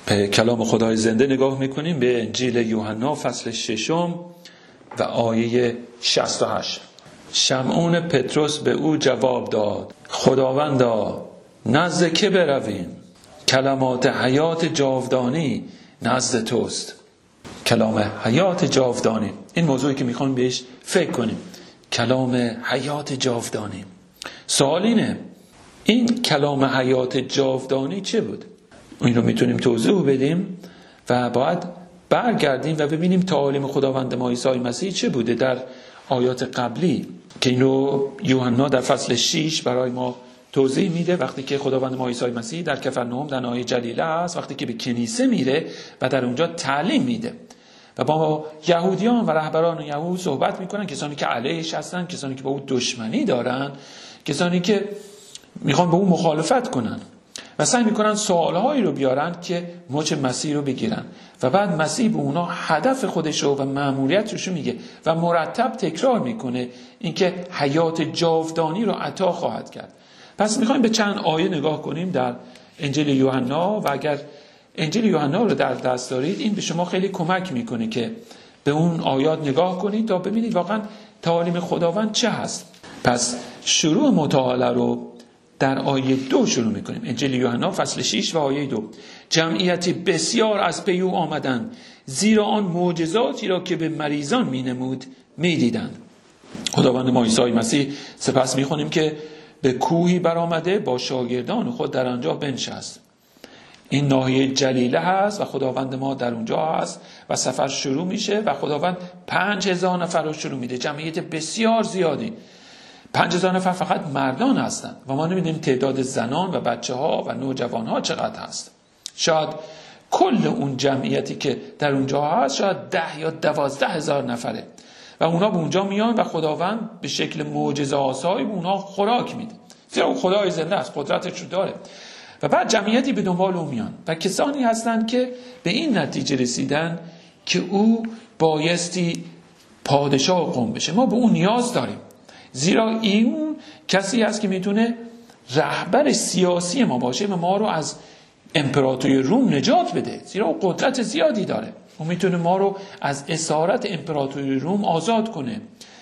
به کلام خدای زنده نگاه میکنیم، به انجیل یوحنا فصل 6 و آیه 68. شمعون پتروس به او جواب داد: خداوندا، نزد که برویم؟ کلمات حیات جاودانی نزد توست. کلام حیات جاودانی، این موضوعی که میخوام بهش فکر کنیم. کلام حیات جاودانی. سوال اینه، این کلام حیات جاودانی چه بود؟ این رو میتونیم توضیح بدیم و باید برگردیم و ببینیم تعالیم خداوند ما عیسی مسیح چه بوده در آیات قبلی که این رو یوحنا در فصل 6 برای ما توضیح میده. وقتی که خداوند ما عیسی مسیح در کفرناهم در ناحیه جلیله است، وقتی که به کنیسه میره و در اونجا تعلیم میده و با یهودیان و رهبران یهود صحبت میکنن، کسانی که علیهش هستن، کسانی که با او دشمنی دارن، کسانی که میخوان با او مخالفت کنن و سعی میکنن سوالهایی رو بیارن که مچ مسیح رو بگیرن و بعد مسیح به اونا هدف خودش رو و مأموریتش رو میگه و مرتب تکرار میکنه اینکه حیات جاودانی رو عطا خواهد کرد. پس میخوایم به چند آیه نگاه کنیم در انجیل یوحنا و اگر انجیل یوحنا رو در دست دارید این به شما خیلی کمک میکنه که به اون آیات نگاه کنید تا ببینید واقعا تعالیم خداوند چه هست. پس شروع مطالعه رو در آیه 2 شروع میکنیم. انجیل یوحنا فصل 6 و آیه 2. جمعیتی بسیار از پی او آمدند، زیرا آن معجزاتی را که به مریضان مینمود میدیدند. خداوند ما عیسی مسیح سپس میخونیم که به کوهی برآمده با شاگردان خود در آنجا بنشست. این ناحیه جلیله هست و خداوند ما در اونجا هست و سفر شروع میشه و خداوند 5000 نفر رو شروع میده، جمعیت بسیار زیادی. 5000 نفر فقط مردان هستن و ما نمیدونیم تعداد زنان و بچه ها و نوجوان ها چقدر هست. شاید کل اون جمعیتی که در اونجا هست شاید 10 یا 12 هزار نفره و اونا به اونجا میان و خداوند به شکل معجزه‌آسایی به اونا خوراک میده، زیرا اون خدای زنده است، قدرتش رو داره. و بعد جمعیتی به دنبال اون میان و کسانی هستند که به این نتیجه رسیدن که او بایستی پادشاه قوم بشه. ما به اون نیاز داریم، زیرا این کسی است که میتونه رهبر سیاسی ما باشه و ما رو از امپراتوری روم نجات بده، زیرا او قدرت زیادی داره. اون میتونه ما رو از اسارت امپراتوری روم آزاد کنه.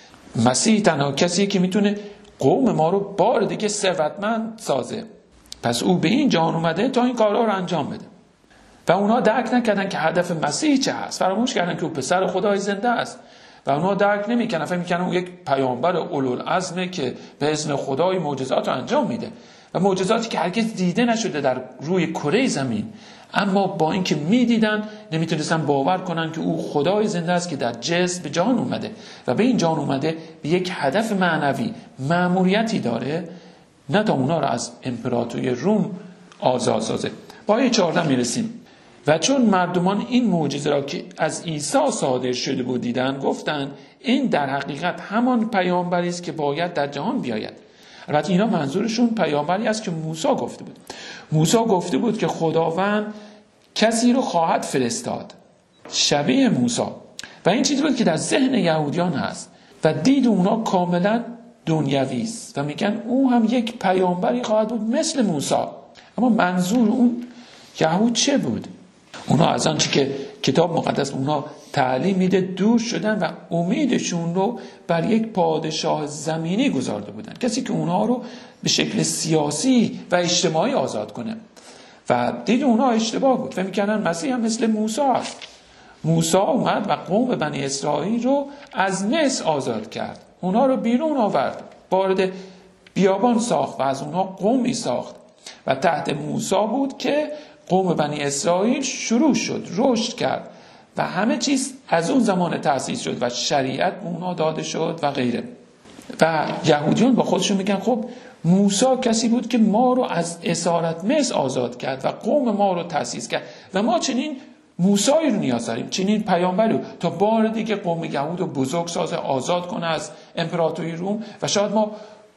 مسیح تنها کسی که میتونه قوم ما رو بار دیگه ثروتمند سازه. پس او به این جهان اومده تا این کارها رو انجام بده و اونا درک نکردن که هدف مسیح چه هست. فراموش کردن که او پسر خدای زنده است و اونا درک نمیکنن، فکر میکنن اون یک پیامبر اولوالعزمه که به اذن خدای معجزات رو انجام میده و معجزاتی که هرگز دیده نشده در روی کره زمین. اما با اینکه میدیدن نمیتونستن باور کنن که او خدای زنده است که در جسم به جهان اومده و به این جهان اومده به یک هدف معنوی، مأموریتی داره، نه تا اونا رو از امپراتوری روم آزاد سازه. با آیه 14 میرسیم. و چون مردمان این معجزه را که از عیسی صادر شده بود دیدن، گفتند این در حقیقت همان پیامبری است که باید در جهان بیاید. البته اینا منظورشون پیامبری است که موسی گفته بود. موسی گفته بود که خداوند کسی رو خواهد فرستاد شبیه موسی و این چیزی بود که در ذهن یهودیان هست و دید اونا کاملا دنیوی است و میگن او هم یک پیامبری خواهد بود مثل موسی. اما منظور اون یهود چه بود؟ اونا از آنچه که کتاب مقدس اونا تعلیم میده دور شدن و امیدشون رو بر یک پادشاه زمینی گذارده بودن، کسی که اونا رو به شکل سیاسی و اجتماعی آزاد کنه. و دید اونا اشتباه بود و میکنن مسیح هم مثل موسی است. موسی اومد و قوم بنی اسرائیل رو از مصر آزاد کرد، اونا رو بیرون آورد، وارد بیابان ساخت و از اونا قومی ساخت و تحت موسی بود که قوم بنی اسرائیل شروع شد، رشد کرد و همه چیز از اون زمان تأسیس شد و شریعت به اونا داده شد و غیره. و یهودیان با خودشون میگن خب موسی کسی بود که ما رو از اسارت مصر آزاد کرد و قوم ما رو تأسیس کرد و ما چنین موسی رو نیاز داریم، چنین پیامبری رو تا بار دیگه قوم یهود رو بزرگ سازه، آزاد کنه از امپراتوری روم و شاید ما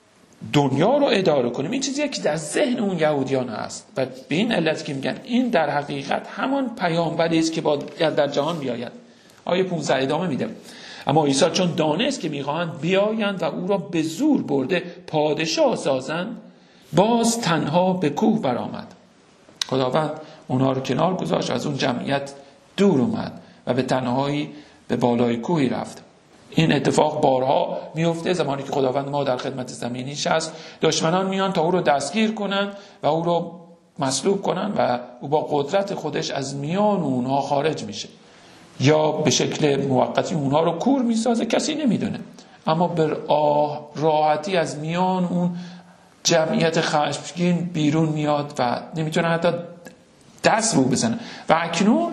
دنیا رو اداره کنیم. این چیزیه که در ذهن اون یهودیان هست و به این علت که میگن این در حقیقت همان پیامبری است که باید در جهان بیاید. آیه 15 ادامه میده. اما عیسی چون دانست که میخواهند بیایند و او را به زور برده پادشاه سازند، باز تنها به کوه برآمد. خداوند اونها رو کنار گذاشت، از اون جمعیت دور اومد و به تنهایی به بالای کوهی رفت. این اتفاق بارها میفته زمانی که خداوند ما در خدمت زمینیش هست. دشمنان میان تا او رو دستگیر کنن و او رو مصلوب کنن و او با قدرت خودش از میان اونها خارج میشه، یا به شکل موقتی اونها رو کور میسازه، کسی نمیدونه، اما به راحتی از میان اون جمعیت خشمگین بیرون میاد و نمیتونه حتی دست رو بزنه. و اکنون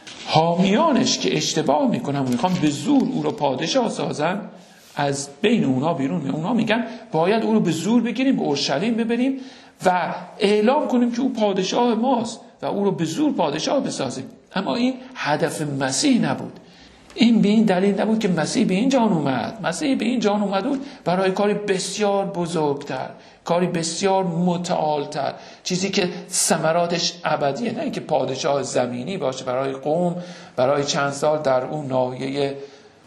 حامیانش که اشتباه میکنن و میخوان به زور او رو پادشاه سازن، از بین اونها بیرون میاد. اونها میگن باید او رو به زور بگیریم، به اورشلیم ببریم و اعلام کنیم که او پادشاه ماست و او رو به زور پادشاه بسازیم. اما این هدف مسیح نبود. این به این دلیل نبود که مسیح به این جان اومد. مسیح به این جان اومد بود برای کاری بسیار بزرگتر، کاری بسیار متعالتر، چیزی که ثمراتش ابدیه، نه اینکه پادشاه زمینی باشه برای قوم، برای چند سال در اون ناحیه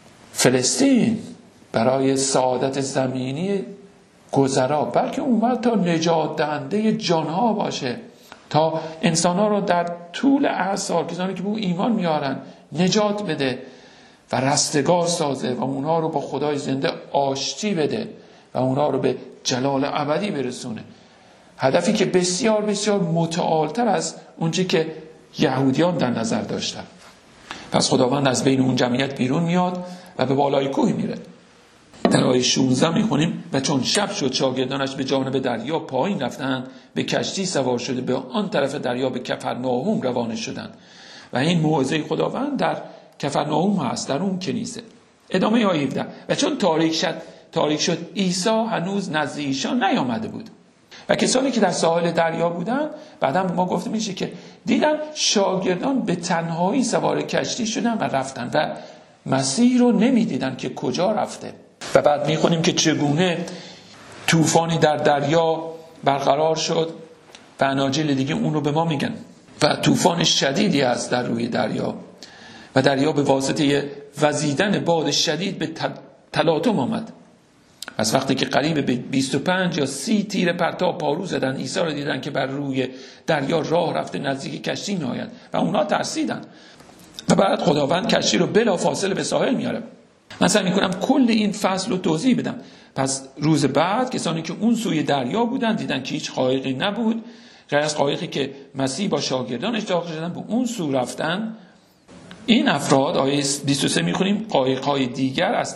فلسطین، برای سعادت زمینی گذرا، بلکه اومد تا نجات دهنده جانها باشه، تا انسانها رو در طول اعصار، کسانی که به او ایمان میارن، نجات بده و رستگار سازه و اونها رو با خدای زنده آشتی بده و اونها رو به جلال ابدی برسونه. هدفی که بسیار بسیار متعالتر از اونچه که یهودیان در نظر داشتن. پس خداوند از بین اون جمعیت بیرون میاد و به بالای کوه میره. در آیه 16 میخونیم: و چون شب شد شاگردانش به جانب دریا پایین رفتند، به کشتی سوار شده به آن طرف دریا به کفرناهم روانه شدند. و این موعظه خداوند در کفرناهم هست، در اون کنیسه. ادامه آیه 17: و چون تاریک شد عیسی هنوز نزد ایشان نیامده بود. و کسانی که در ساحل دریا بودن، بعدا ما گفته میشه که دیدن شاگردان به تنهایی سوار کشتی شدن و رفتن و مسیح رو نمیدیدن که کجا رفته. و بعد میخونیم که چگونه طوفانی در دریا برقرار شد و اناجیل دیگه اون رو به ما میگن. و طوفان شدیدی است در روی دریا و دریا به واسطه وزیدن باد شدید به تلاطم آمد. از وقتی که قریب به 25 یا 30 تیر پرتاب پارو زدن، عیسی رو دیدن که بر روی دریا راه رفته نزدیک کشتی میآید و اونا ترسیدن. و بعد خداوند کشتی رو بلافاصله به ساحل میاره. من سعی میکنم کل این فصل رو توضیح بدم. پس روز بعد کسانی که اون سوی دریا بودن دیدن که هیچ قایقی نبود غیر از قایقی که مسیح با شاگردانش داخل شدن به اون سو رفتن. این افراد، آیه 23 میخونیم، قایق‌های دیگر از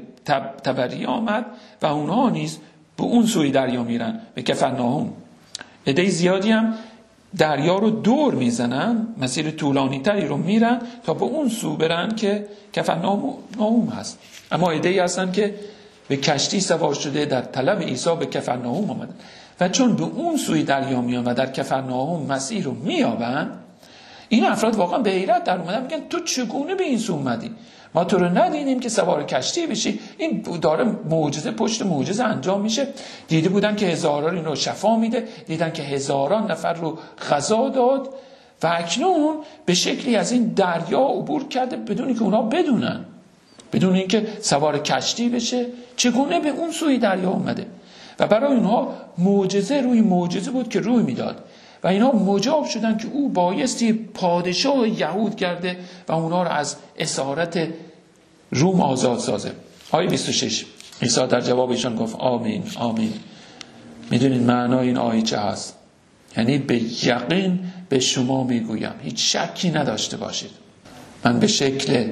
تبری آمد و اونها نیز به اون سوی دریا میرن، به کفرناهم. عده زیادی هم دریا رو دور میزنن، مسیر طولانی تری رو میرن تا به اون سو برن که کفرناهم هست. اما عده‌ای هستن که به کشتی سوار شده در طلب عیسی به کفرناهم آمدن و چون به اون سوی دریا میان و در کفرناهم مسیح رو میابن، این افراد واقعا به حیرت در اومدن، میگن تو چگونه به این سو اومدی؟ ما تو رو ندیدیم که سوار کشتی بشی. این داره معجزه پشت معجزه انجام میشه. دیده بودن که هزاران این رو شفا میده، دیدن که هزاران نفر رو غذا داد و اکنون به شکلی از این دریا عبور کرده بدون که اونا بدونن، بدون اینکه سوار کشتی بشه، چگونه به اون سوی دریا اومده. و برای اونها معجزه روی معجزه بود که روی میداد و اینا مجاب شدن که او بایستی پادشاه یهود گرده و اونا رو از اسارت روم آزاد سازه. آیه 26 عیسی در جوابشان گفت آمین آمین. میدونید معنای این آیه چه هست؟ یعنی به یقین به شما میگویم، هیچ شکی نداشته باشید، من به شکل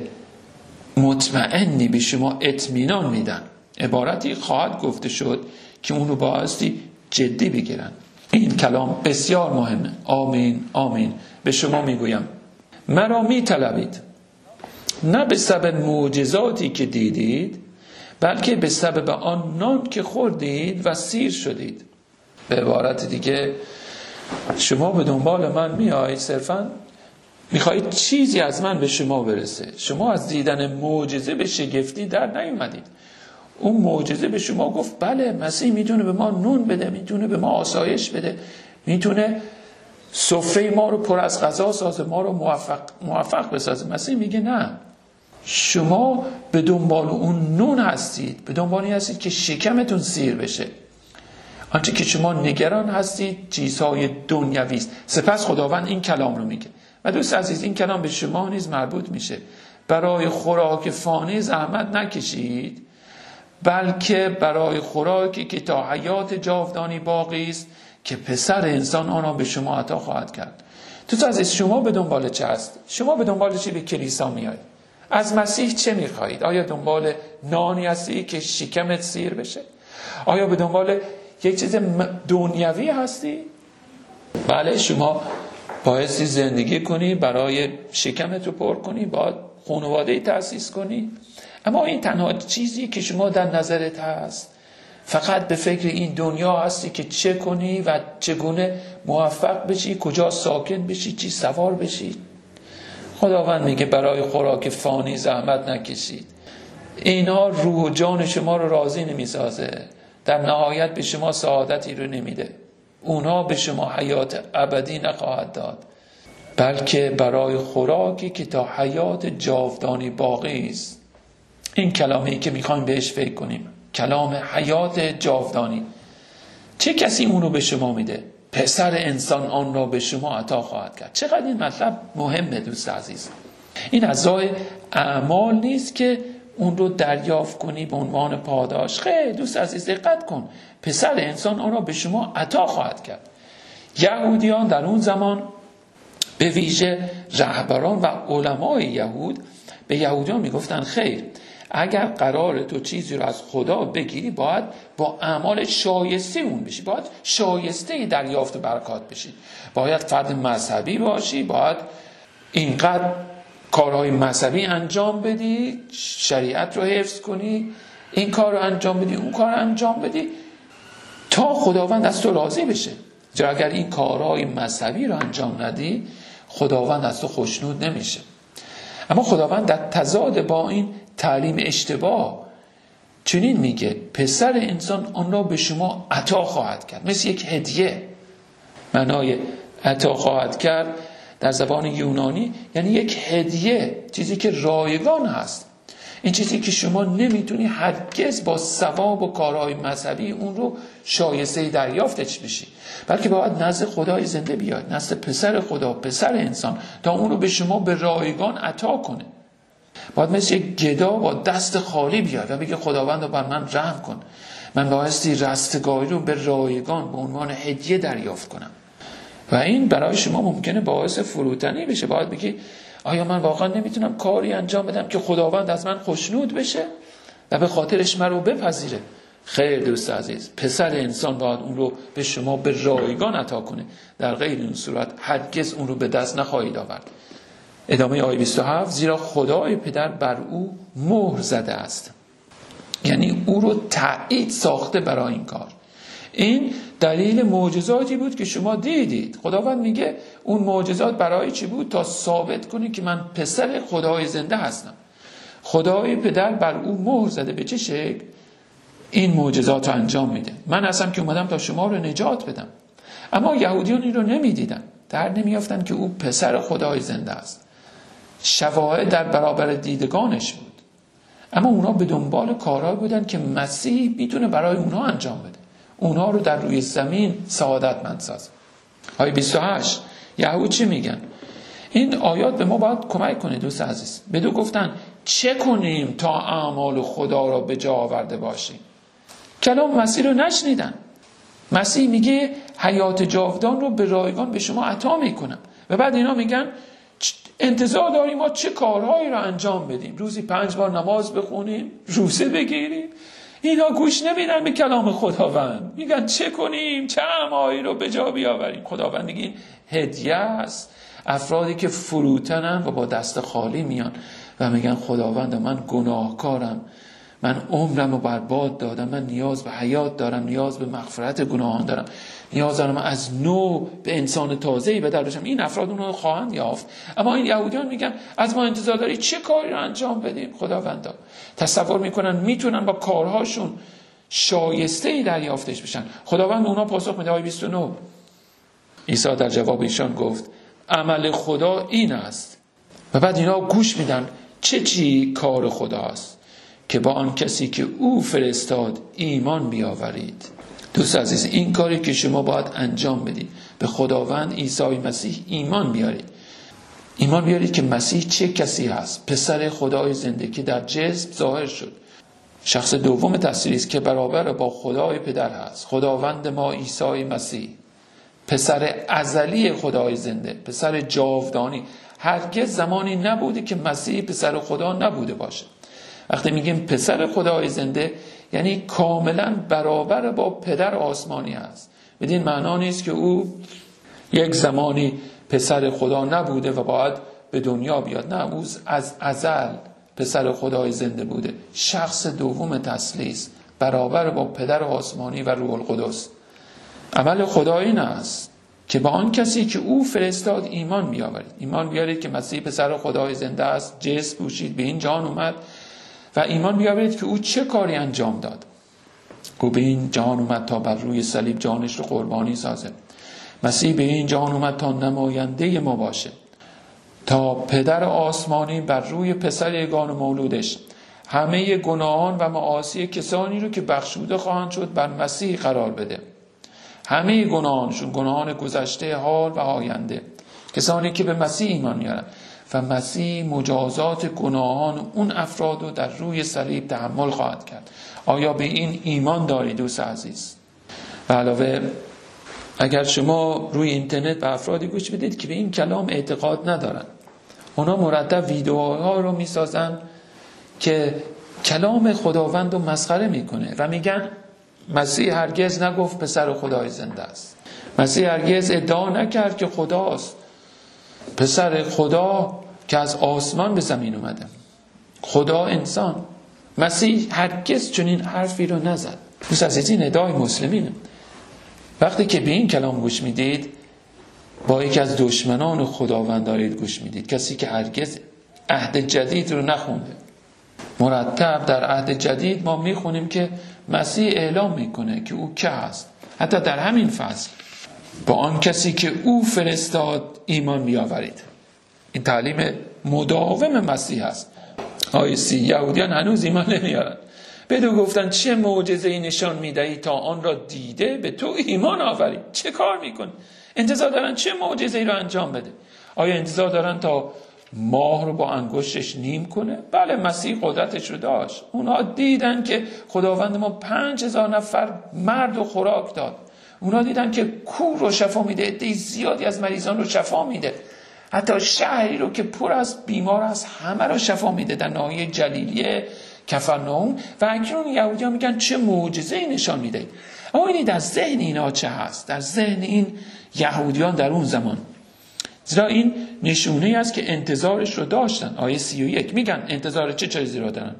مطمئنی به شما اطمینان میدم. عبارتی خواهد گفته شد که اون رو بایستی جدی بگیرن. این کلام بسیار مهمه. آمین آمین به شما میگویم مرا میطلبید، نه به سبب معجزاتی که دیدید، بلکه به سبب آن نان که خوردید و سیر شدید. به عبارت دیگه شما به دنبال من میایید، صرفا میخواهید چیزی از من به شما برسه. شما از دیدن معجزه به شگفتی در نیومدید. اون معجزه به شما گفت بله مسیح میتونه به ما نون بده، میتونه به ما آسایش بده، میتونه سفره ما رو پر از غذا سازه، ما رو موفق بسازه. مسیح میگه نه، شما به دنبال اون نون هستید، به دنبال این هستید که شکمتون سیر بشه. آنچه که شما نگران هستید چیزهای دنیوی است. سپس خداوند این کلام رو میگه و دوست عزیز این کلام به شما نیز مربوط میشه. برای خوراک فانی زحمت نکشید، بلکه برای خوراکی که تا حیات جاودانی باقی است، که پسر انسان آن را به شما عطا خواهد کرد. دوست عزیز شما به دنبال چه هست؟ شما به دنبال چی به کلیسا میایید؟ از مسیح چه میخواهید؟ آیا دنبال نانی هستی که شکمت سیر بشه؟ آیا به دنبال یک چیز دنیوی هستی؟ بله، شما بایستی زندگی کنی، برای شکمت رو پر کنی، باید خانواده تأسیس کنی، اما این تنها چیزی که شما در نظرت هست. فقط به فکر این دنیا هستی که چه کنی و چگونه موفق بشی، کجا ساکن بشی، چی سوار بشی. خداوند میگه برای خوراک فانی زحمت نکشید. اینا روح و جان شما رو راضی نمیسازه، در نهایت به شما سعادتی رو نمیده، اونها به شما حیات ابدی نخواهد داد، بلکه برای خوراکی که تا حیات جاودانی باقی است. این کلامی که میخوایم بهش فکر کنیم، کلام حیات جاودانی. چه کسی اونو به شما میده؟ پسر انسان آن را به شما عطا خواهد کرد. چقدر این مطلب مهمه دوست عزیز. این از راه اعمال نیست که اون رو دریافت کنی به عنوان پاداش. خیلی دوست عزیز دقت کن، پسر انسان آن را به شما عطا خواهد کرد. یهودیان در اون زمان، به ویژه رهبران و علمای یهود، به یهودیان میگفتن خیر، اگر قرار تو چیزی رو از خدا بگیری باید با اعمال شایسته اون بشی، باید شایسته دریافت برکات بشی، باید فرد مذهبی باشی، باید اینقدر کارهای مذهبی انجام بدی، شریعت رو حفظ کنی، این کار رو انجام بدی، اون کار رو انجام بدی تا خداوند از تو راضی بشه. چرا اگر این کارهای مذهبی رو انجام ندی خداوند از تو خوشنود نمیشه. اما خداوند در تضاد با این تعلیم اشتباه چنین میگه پسر انسان آن را به شما عطا خواهد کرد، مثل یک هدیه. معنای عطا خواهد کرد در زبان یونانی یعنی یک هدیه، چیزی که رایگان هست، این چیزی که شما نمیتونی هرگز با ثواب و کارهای مذهبی اون رو شایسته دریافتش بشی، بلکه باید نزد خدای زنده بیاد، نزد پسر خدا، پسر انسان، تا اون رو به شما به رایگان عطا کنه. باید مثل یک گدا با دست خالی بیاد و بگه خداوند بر من رحم کن، من بایستی رستگاری رو به رایگان به عنوان هدیه دریافت کنم. و این برای شما ممکنه باعث فروتنی بشه. باید بگی آیا من واقعا نمیتونم کاری انجام بدم که خداوند از من خوشنود بشه و به خاطرش من رو بپذیره؟ خیر دوست عزیز، پسر انسان باید اون رو به شما به رایگان عطا کنه، در غیر این صورت هرگز اون رو به دست نخواهید آورد. ادامه آیه 27، زیرا خدای پدر بر او مهر زده است، یعنی او رو تایید ساخته برای این کار. این دلیل معجزاتی بود که شما دیدید. خداوند میگه اون معجزات برای چی بود؟ تا ثابت کنی که من پسر خدای زنده هستم. خدای پدر بر او مهر زده. به چه شکل؟ این معجزات رو انجام میده. من هستم که اومدم تا شما رو نجات بدم. اما یهودیان این رو نمیدیدن، در نمیافتن که او پسر خدای زنده است. شواهد در برابر دیدگانش بود، اما اونا به دنبال کارهایی بودن که مسیح میتونه برای اونا انجام بده، اونا رو در روی زمین سعادتمند سازه. آیه 28 یهود چی میگن؟ این آیات به ما باید کمک کنه دوست عزیز. بدو گفتن چه کنیم تا اعمال خدا را به جا آورده باشیم؟ کلام مسیح رو نشنیدن. مسیح میگه حیات جاودان رو به رایگان به شما عطا میکنم و بعد اینا میگن انتظار داریم ما چه کارهایی رو انجام بدیم، روزی 5 بار نماز بخونیم، روزه بگیریم. اینا گوش نمیدن به کلام خداوند، میگن چه کنیم، چه اعمالی رو به جا بیاوریم. خداوند میگه این هدیه است. افرادی که فروتنن و با دست خالی میان و میگن خداوند من گناهکارم، من عمرم رو برباد دادم، من نیاز به حیات دارم، نیاز به مغفرت گناهان دارم، نیاز دارم از نو به انسان تازه‌ای بدل بشم. این افراد اون رو خواهند یافت. اما این یهودیان میگن از ما انتظار داری چه کاری رو انجام بدیم؟ خداوندا تصور میکنن میتونن با کارهاشون شایسته‌ای دریافتش بشن. خداوند اونا پاسخ میده. آیه 29 عیسی در جواب ایشان گفت عمل خدا این است. و بعد اینا گوش میدن چی کار خداست؟ که با آن کسی که او فرستاد ایمان بیاورید. دوست عزیز، این کاری که شما باید انجام بدید، به خداوند عیسی مسیح ایمان بیارید. ایمان بیارید که مسیح چه کسی هست؟ پسر خدای زنده که در جسم ظاهر شد، شخص دوم تسلیس است که برابر با خدای پدر هست. خداوند ما عیسی مسیح، پسر ازلی خدای زنده، پسر جاودانی. هرگز زمانی نبوده که مسیح پسر خدا نبوده باشه. وقتی میگیم پسر خدای زنده، یعنی کاملا برابر با پدر آسمانی است. بدین معنا نیست که او یک زمانی پسر خدا نبوده و باید به دنیا بیاد. نه، او از ازل پسر خدای زنده بوده، شخص دوم تثلیث، برابر با پدر آسمانی و روح القدس. عمل خدا این است که با آن کسی که او فرستاد ایمان بیاورید. ایمان بیارید که مسیح پسر خدای زنده است، جسم پوشید، به این جهان اومد، و ایمان بیاورید که او چه کاری انجام داد. او به این جهان اومد تا بر روی صلیب جانش رو قربانی سازه. مسیح به این جهان اومد تا نماینده ما باشه، تا پدر آسمانی بر روی پسر یگانه مولودش همه گناهان و معاصی کسانی رو که بخشوده خواهند شد بر مسیح قرار بده. همه گناهانشون، گناهان گذشته، حال و آینده، کسانی که به مسیح ایمان میارن، و مسیح مجازات گناهان اون افراد رو در روی صلیب تحمل خواهد کرد. آیا به این ایمان داری دوست عزیز؟ و علاوه، اگر شما روی اینترنت به افرادی گوش بدید که به این کلام اعتقاد ندارن، اونا مرتب ویدیوها رو میسازن که کلام خداوند رو مسخره میکنه و میگن مسیح هرگز نگفت پسر خدای زنده است، مسیح هرگز ادعا نکرد که خداست، پسر خدا که از آسمان به زمین اومده، خدا انسان. مسیح هرگز چنین حرفی رو نزد. دوست عزیز، این ادعای مسلمینه. وقتی که به این کلام گوش میدید، با یکی از دشمنان خداوند دارید گوش میدید، کسی که هرگز عهد جدید رو نخونده. مرتب در عهد جدید ما میخونیم که مسیح اعلام میکنه که او که هست. حتی در همین فصل، با آن کسی که او فرستاد ایمان بیاورید. این تعلیم مداوم مسیح است. یهودیان هنوز ایمان نمیارن. بدو گفتن چه معجزه‌ای نشان میدهی تا آن را دیده به تو ایمان آوری؟ چه کار میکنی؟ انتظار دارن چه معجزه‌ای رو انجام بده؟ آیا انتظار دارن تا ماه رو با انگشتش نیم کنه؟ بله، مسیح قدرتش رو داشت. اونها دیدن که خداوند ما 5000 نفر مرد و خوراک داد. اونها دیدن که کور رو شفا میده، عده زیادی از مریضان رو شفا میده، حتی شهری رو که پر از بیمار است همه رو شفا میده در ناحیه جلیلیه، کفرناوم. و اکنون یهودیان میگن چه معجزه‌ای نشان میده. اما این در ذهن اینا چه هست؟ در ذهن این یهودیان در اون زمان، زیرا این نشونه است که انتظارش رو داشتن. آیه 31 میگن انتظار چه چیزی رو دارن؟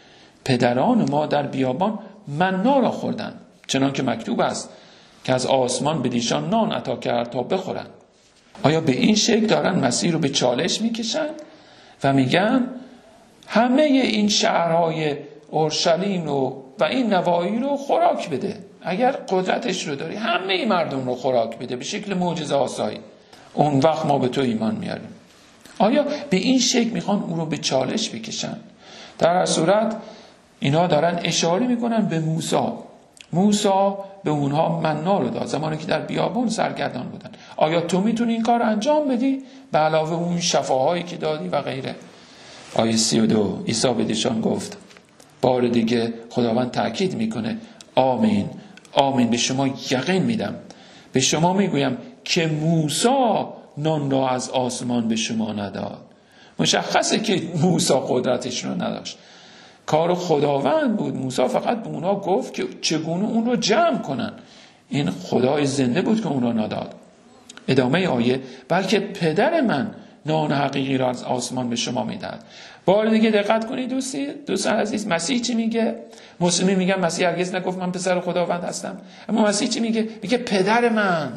پدران ما در بیابان منا را خوردن، چنان که مکتوب است که از آسمان به دیشان نان عطا کرد تا بخورن. آیا به این شکل دارن مسیح رو به چالش میکشن و میگن همه این شهرهای اورشلیم رو و این نواحی رو خوراک بده؟ اگر قدرتش رو داری همه این مردم رو خوراک بده به شکل معجزه آسایی، اون وقت ما به تو ایمان میاریم. آیا به این شکل میخوان اون رو به چالش بکشن؟ در هر صورت اینا دارن اشاره میکنن به موسی. موسی به اونها منا رو داد زمانی که در بیابان سرگردان بودن. آیا تو میتونی این کار انجام بدی به علاوه اون شفاهایی که دادی و غیره؟ آیه 32 عیسی به ایشان گفت، بار دیگه خداوند تاکید میکنه، آمین آمین به شما یقین میدم، به شما میگویم که موسی نان را از آسمان به شما نداد. مشخصه که موسی قدرتش رو نداشت، کار خداوند بود. موسی فقط به اونها گفت که چگونه اون رو جمع کنن. این خدای زنده بود که اون رو نداد. ادامه آیه، بلکه پدر من نان حقیقی را از آسمان به شما میدهد. بار دیگه دقت کنید دوستان عزیز، مسیح چی میگه؟ مسلمی میگن مسیح هرگز نگفت من پسر خداوند هستم، اما مسیح چی میگه؟ میگه پدر من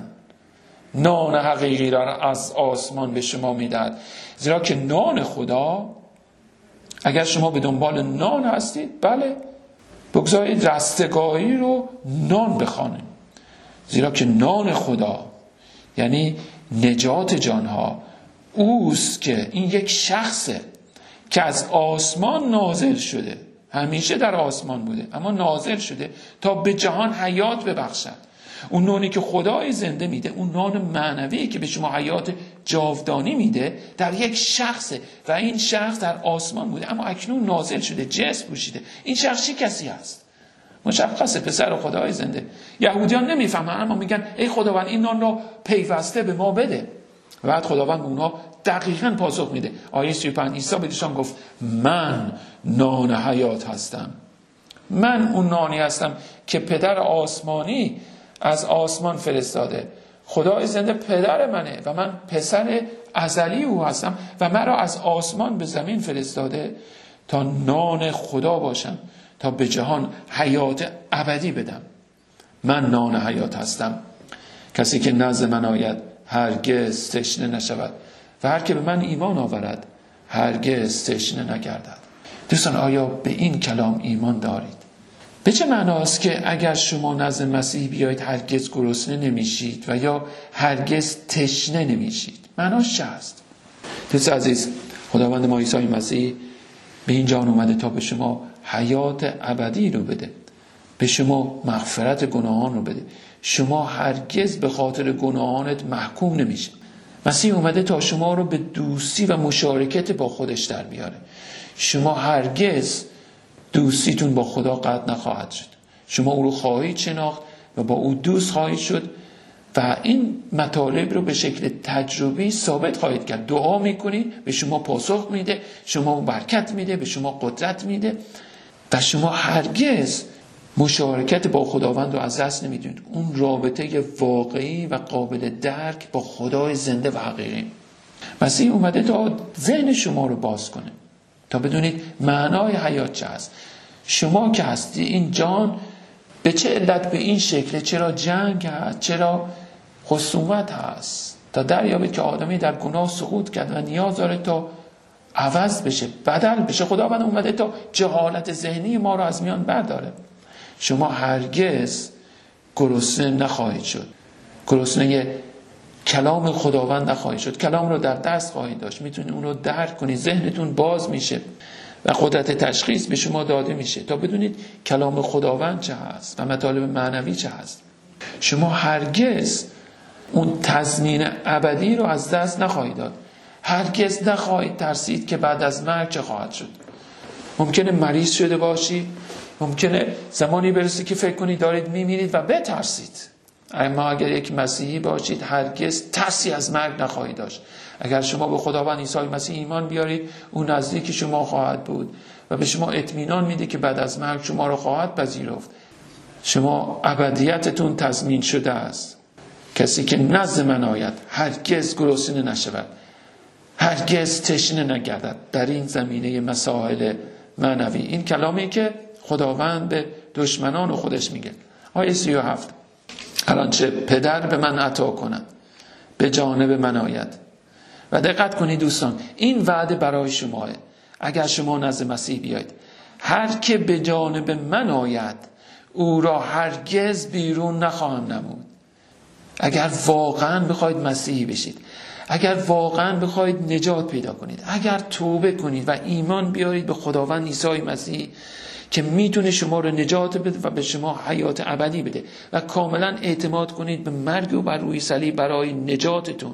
نان حقیقی را از آسمان به شما میدهد. زیرا که نان خدا، اگر شما به دنبال نان هستید، بله، بگذارید رستگاری رو نان بخوانیم. زیرا که نان خدا یعنی نجات جانها اوست، که این یک شخصه که از آسمان نازل شده. همیشه در آسمان بوده، اما نازل شده تا به جهان حیات ببخشد. اون نانی که خدای زنده میده، اون نان معنوی که به شما حیات جاودانی میده، در یک شخصه و این شخص در آسمان بوده اما اکنون نازل شده، جسم پوشیده. این شخص چه کسی است؟ مشخصه، پسر خدای زنده. یهودیان نمیفهمن اما میگن ای خداوند این نان رو پیوسته به ما بده. و بعد خداوند اونها دقیقاً پاسخ میده. آیه 35 عیسی بهشان گفت من نان حیات هستم. من اون نانی هستم که پدر آسمانی از آسمان فرستاده. خدای زنده پدر منه و من پسر ازلی او هستم و مرا از آسمان به زمین فرستاده تا نان خدا باشم، تا به جهان حیات ابدی بدم. من نان حیات هستم. کسی که نزد من آید هرگز تشنه نشود و هر که به من ایمان آورد هرگز تشنه نگردد. دوستان، آیا به این کلام ایمان دارید؟ به چه معناست که اگر شما نزد مسیح بیایید هرگز گرسنه نمیشید و یا هرگز تشنه نمیشید؟ معناش چه است؟ دوست عزیز، خداوند ما عیسی مسیح به این جهان اومده تا به شما حیات ابدی رو بده، به شما مغفرت گناهان رو بده. شما هرگز به خاطر گناهانت محکوم نمیشه. مسیح اومده تا شما رو به دوستی و مشارکت با خودش در بیاره. شما هرگز دوستیتون با خدا قطع نخواهد شد. شما او رو خواهید شناخت و با او دوست خواهید شد و این مطالب رو به شکل تجربی ثابت خواهید کرد. دعا میکنید، به شما پاسخ میده، شما برکت میده، به شما قدرت میده و شما هرگز مشارکت با خداوند رو از دست نمیدید. اون رابطه واقعی و قابل درک با خدای زنده و حقیقی. مسیح اومده تا ذهن شما رو باز کنه، تا بدونید معنای حیات چه است. شما که هستی این جان به چه علت به این شکل، چرا جنگ هست، چرا خصومت هست، تا دریابید که آدمی در گناه سقوط کرد و نیاز داره تا عوض بشه، بدل بشه. خداوند اومده تا جهالت ذهنی ما رو از میان برداره. شما هرگز گرسنه نخواهید شد، گرسنه کلام خداوند نخواهید شد. کلام رو در دست خواهید داشت، میتونید اون رو درک کنید، ذهنتون باز میشه و قدرت تشخیص به شما داده میشه تا بدونید کلام خداوند چه هست و مطالب معنوی چه هست. شما هرگز اون تضمین ابدی رو از دست نخواهید داد. هرگز نخواهید ترسید که بعد از مرگ چه خواهد شد. ممکنه مریض شده باشی، ممکنه زمانی برسه که فکر کنید دارید میمیرید و بترسید. اما اگر یک مسیحی باشید هرگز ترسی از مرگ نخواهید داشت. اگر شما به خداوند عیسی مسیح ایمان بیارید، او نزدیک شما خواهد بود و به شما اطمینان میده که بعد از مرگ شما رو خواهد پذیرفت. شما ابدیتتون تضمین شده است. کسی که نزد من آید هرگز گرسنه نشود، هرگز تشنه نگردد. در این زمینه مسائل معنوی، این کلامی که خداوند به دشمنان خودش میگه. آیه 37 الان چه پدر به من عطا کند به جانب من آید. و دقت کنید دوستان، این وعده برای شماه. اگر شما نزد مسیح بیایید، هر که به جانب من آید او را هرگز بیرون نخواهم نمود. اگر واقعا بخواید مسیحی بشید، اگر واقعا بخواید نجات پیدا کنید، اگر توبه کنید و ایمان بیارید به خداوند عیسی مسیح که میتونه شما رو نجات بده و به شما حیات ابدی بده و کاملا اعتماد کنید به مرگ او بر روی صلیب برای نجاتتون،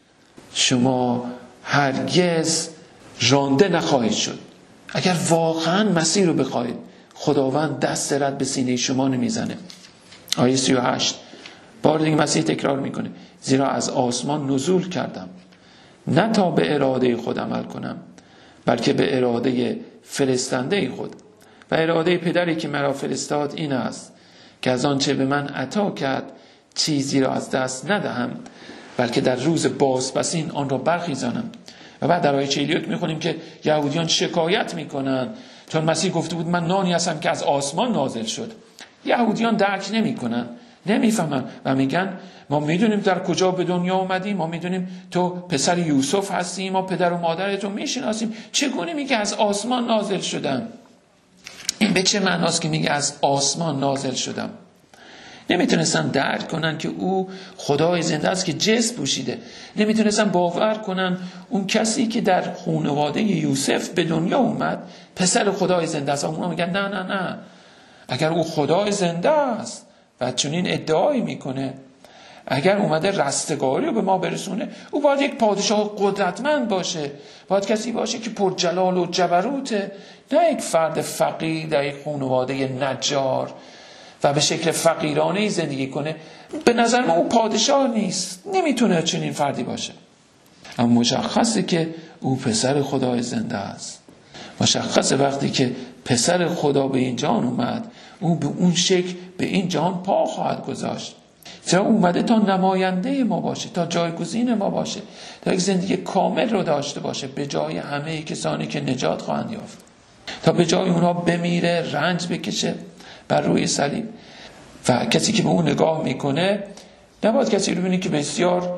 شما هرگز رانده نخواهید شد. اگر واقعا مسیح رو بخواید، خداوند دست رد به سینه شما نمیزنه. آیه 38 بار دیگه مسیح تکرار میکنه، زیرا از آسمان نزول کردم نه تا به اراده خود عمل کنم، بلکه به اراده فرستنده خود. و اراده پدری که مرا فرستاد این است که از آنچه به من عطا کرد چیزی را از دست ندهم، بلکه در روز بازپسین آن را برخیزانم. و بعد در آیه 41 میخونیم که یهودیان شکایت میکنن چون مسیح گفته بود من نانی هستم که از آسمان نازل شد. یهودیان درک نمیکنن، نمیفهمن و میگن ما میدونیم در کجا به دنیا اومدیم، ما میدونیم تو پسر یوسف هستی، ما پدر و مادرت رو میشناسیم، چگونه میگه از آسمان نازل شدم؟ این به چه معناست که میگه از آسمان نازل شدم؟ نمیتونستن درک کنن که او خدای زنده است که جسم پوشیده. نمیتونستن باور کنن اون کسی که در خانواده یوسف به دنیا اومد پسر خدای زنده است. اونا میگن نه نه نه، اگر او خدای زنده است و چنین ادعایی میکنه، اگر اومده رستگاری رو به ما برسونه، او باید یک پادشاه قدرتمند باشه، باید کسی باشه که پر جلال و جبروته، نه یک فرد فقیر در یک خانواده نجار و به شکل فقیرانه زندگی کنه. به نظر من او پادشاه نیست، نمیتونه چنین فردی باشه. اما مشخصه که او پسر خدای زنده است. مشخصه وقتی که پسر خدا به این جهان اومد، او به اون شکل به این جهان پا خواهد گذاشت. چرا اومده؟ تا نماینده ما باشه، تا جایگزین ما باشه، تا یک زندگی کامل رو داشته باشه به جای همه کسانی که نجات خواهند یافت، تا به جای اونها بمیره، رنج بکشه بر روی صلیب. و کسی که به اون نگاه میکنه نباید کسی رو ببینه که بسیار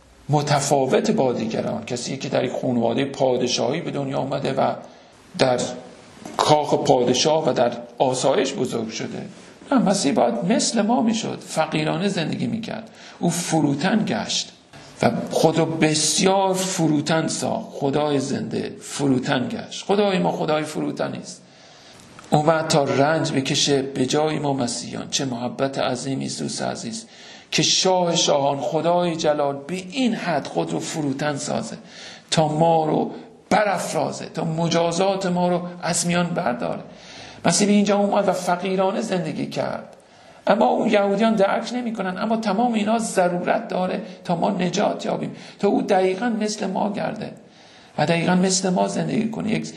متفاوت با دیگران، کسی که در یک خانواده پادشاهی به دنیا اومده و در کاخ پادشاه و در آسایش بزرگ شده. نه، مسیح باید مثل ما میشد، فقیرانه زندگی میکرد. او فروتن گشت و خود رو بسیار فروتن ساخت. خدای زنده فروتن گشت. خدای ما خدای فروتنی است. اومد تا رنج بکشه به جای ما مسیحیان. چه محبت عظیم ایسوس عزیز که شاه شاهان، خدای جلال به این حد خود رو فروتن سازه تا ما رو برافرازه، تا مجازات ما رو از میان برداره. مسیح اینجا اومد و فقیرانه زندگی کرد، اما اون یهودیان درک نمی کنن. اما تمام اینا ضرورت داره تا ما نجات یابیم، تا او دقیقاً مثل ما گرده و دقیقاً مثل ما زندگی کنه. یک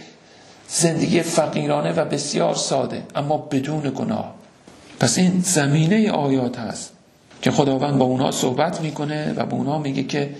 زندگی فقیرانه و بسیار ساده اما بدون گناه. پس این زمینه آیات هست که خداوند با اونها صحبت میکنه و با اونها میگه که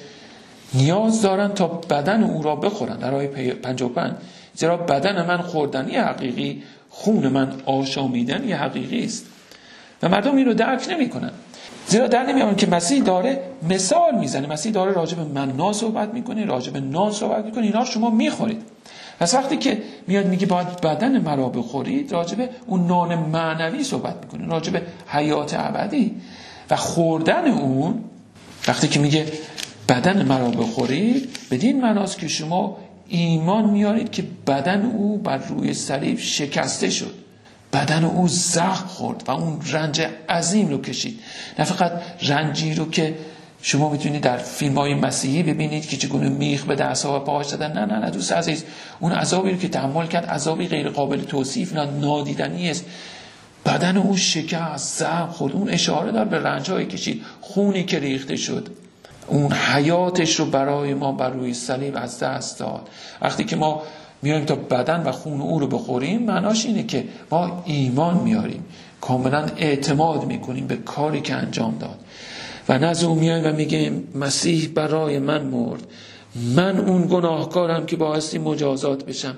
نیاز دارن تا بدن او را بخورن. در آیه 55 زیرا بدن من خوردنی حقیقی، خون من آشامیدنی حقیقی است. و مردم این رو درک نمی کنن، زیرا در نمیارن که مسیح داره مثال میزنه. مسیح داره راجع به مننا صحبت میکنه، راجع به نان صحبت میکنه، اینا رو شما میخورید. پس وقتی که میاد میگه باید بدن مرا بخورید، راجع به اون نان معنوی صحبت میکنه، راجع به حیات ابدی و خوردن اون. وقتی که میگه بدن مرا بخورید، بدین معناست که شما ایمان میارید که بدن او بر روی صلیب شکسته شد، بدن او زخم خورد و اون رنج عظیم رو کشید. نه فقط رنجی رو که شما میتونید در فیلم‌های مسیحی ببینید که چگونه میخ به دست‌ها و پاهاش دادن. نه نه نه دوست عزیز، اون عذابی رو که تحمل کرد عذابی غیر قابل توصیف، نادیدنی است. بدن او شکست، زخم خورد. اون اشاره داره به رنج‌های کشید، خونی که ریخته شد. اون حیاتش رو برای ما بر روی صلیب از دست داد. وقتی که ما میایم تا بدن و خون او رو بخوریم، معناش اینه که ما ایمان میاریم، کاملا اعتماد میکنیم به کاری که انجام داد و نزد او میایم و میگیم مسیح برای من مرد، من اون گناهکارم که بایستی مجازات بشم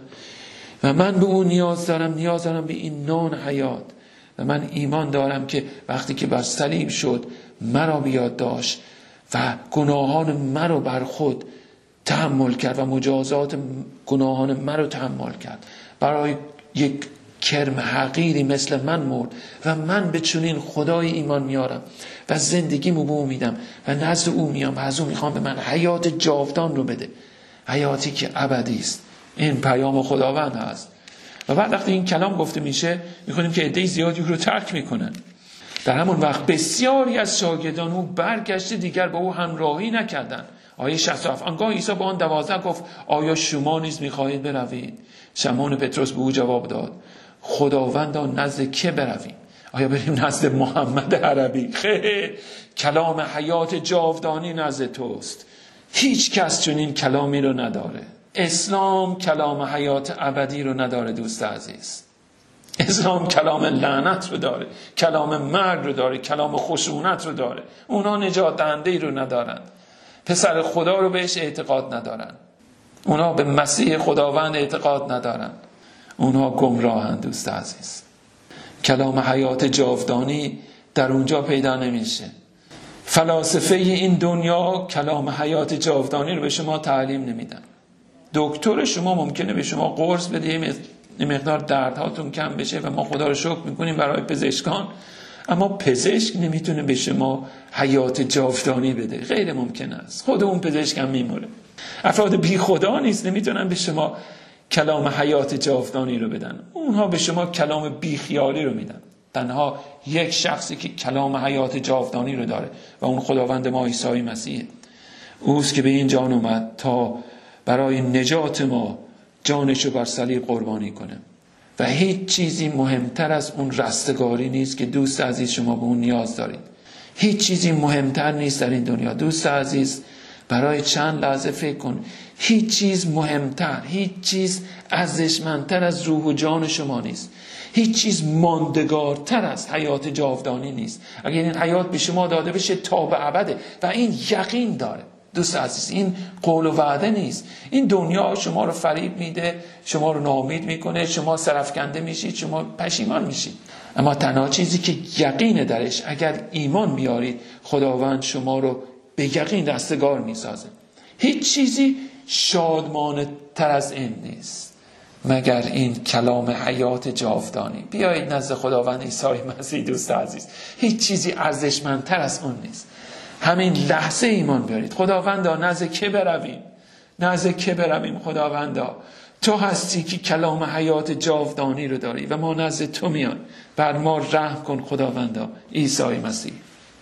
و من به اون نیاز دارم به این نان حیات. و من ایمان دارم که وقتی که بر صلیب شد مرا بیاد داشت و گناهان مرا بر خود تحمل کرد و مجازات گناهان مرا تحمل کرد، برای یک کرم حقیری مثل من مرد و من به چنین خدای ایمان میارم و زندگیمو به او میدم و نزد او میام و از او میخوام به من حیات جاودان رو بده، حیاتی که ابدی است. این پیام خداوند هست. و بعد وقتی این کلام گفته میشه میخونیم که عده زیادی رو ترک میکنن. در همون وقت بسیاری از شاگردان او برگشته دیگر با او همراهی نکردند. آیه 67 آنگاه عیسی با آن 12 گفت آیا شما نیز میخواهید بروید؟ شمعون پتروس به او جواب داد خداوندا نزد که برویم؟ آیا بریم نزد محمد عربی؟ خیر، کلام حیات جاودانی نزد توست. هیچ کس چنین کلامی رو نداره. اسلام کلام حیات ابدی رو نداره دوست عزیز. اسلام کلام لعنت رو داره، کلام مرگ رو داره، کلام خشونت رو داره. اونا نجات دهنده رو ندارن، پسر خدا رو بهش اعتقاد ندارن، اونا به مسیح خداوند اعتقاد ندارن، اونا گمراهن دوست عزیز. کلام حیات جاودانی در اونجا پیدا نمیشه. فلاسفه این دنیا کلام حیات جاودانی رو به شما تعلیم نمیدن. دکتر شما ممکنه به شما قرص بده این مقدار دردهاتون کم بشه و ما خدا رو شکر میکنیم برای پزشکان، اما پزشک نمیتونه به شما حیات جاودانی بده، غیر ممکن است. خود اون پزشک هم میموره. افراد بی خدا نیست، نمیتونن به شما کلام حیات جاودانی رو بدن. اونها به شما کلام بی خیالی رو میدن. تنها یک شخصی که کلام حیات جاودانی رو داره و اون خداوند ما عیسی مسیحه. اوست که به این جان اومد تا برای نجات ما جانشو بر صلیب قربانی کنه و هیچ چیزی مهمتر از اون رستگاری نیست که دوست عزیز شما به اون نیاز دارید. هیچ چیزی مهمتر نیست در این دنیا. دوست عزیز برای چند لحظه فکر کن، هیچ چیز مهمتر، هیچ چیز ارزشمندتر از روح و جان شما نیست. هیچ چیز ماندگارتر از حیات جاودانی نیست. اگر این حیات به شما داده بشه تا به ابده و این یقین داره. دوست عزیز این قول و وعده نیست. این دنیا شما رو فریب میده، شما رو ناامید میکنه، شما سرفکنده میشید، شما پشیمان میشید. اما تنها چیزی که یقین درش، اگر ایمان بیارید، خداوند شما رو به یقین رستگار میسازه. هیچ چیزی شادمانه تر از این نیست مگر این کلام حیات جاودانی. بیایید نزد خداوند عیسی مسیح. دوست عزیز هیچ چیزی ارزشمندتر از اون نیست. همین لحظه ایمان بیارید. خداوندا نزد که برویم؟ نزد که برویم خداوندا؟ تو هستی که کلام حیات جاودانی رو داری و ما نزد تو میان. بر ما رحم کن خداوندا عیسی مسیح.